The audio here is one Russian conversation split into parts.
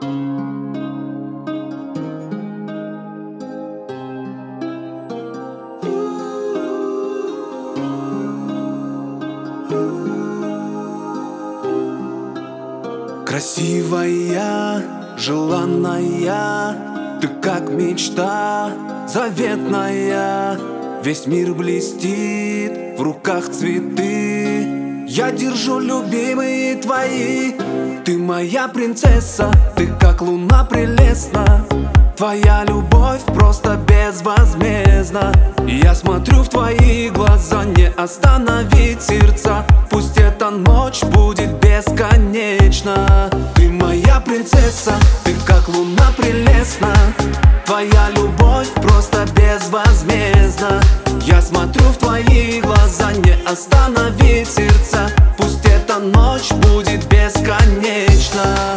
Красивая, желанная, ты как мечта заветная. Весь мир блестит, в руках цветы. Я держу любимые твои. Ты моя принцесса, ты как луна прелестна. Твоя любовь просто безвозмездна. Я смотрю в твои глаза, не остановить сердца. Пусть эта ночь будет бесконечна. Ты моя принцесса, ты как луна прелестна. Твоя любовь просто безвозмездна. Я смотрю в твои глаза, не остановить сердца. Пусть эта ночь будет бесконечна.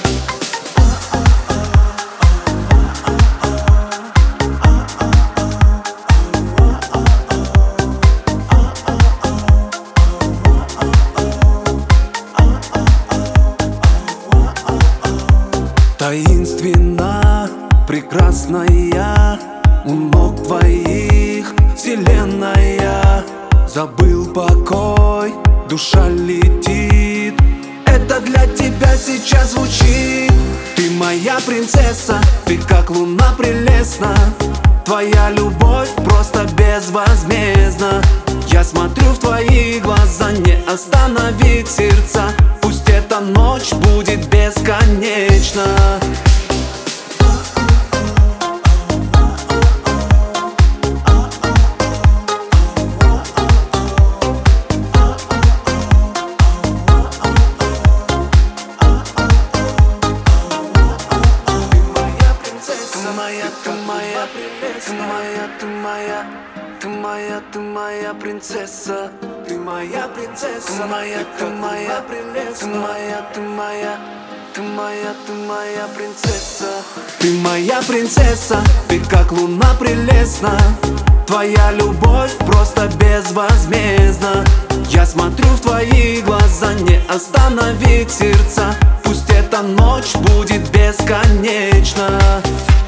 Таинственно, прекрасная, у ног твоих вселенная. Забыл покой, душа летит. Это для тебя сейчас звучит. Ты моя принцесса, ты как луна прелестна. Твоя любовь просто безвозмездна. Я смотрю в твои глаза, не остановить сердца. Пусть эта ночь будет бесконечна. Ты моя принцесса, ты моя принцесса, ты моя прелестная, ты моя принцесса. Ты моя принцесса, ты как луна прелестна. Твоя любовь просто безвозмездна. Я смотрю в твои глаза, не остановить сердца. Пусть эта ночь будет бесконечна.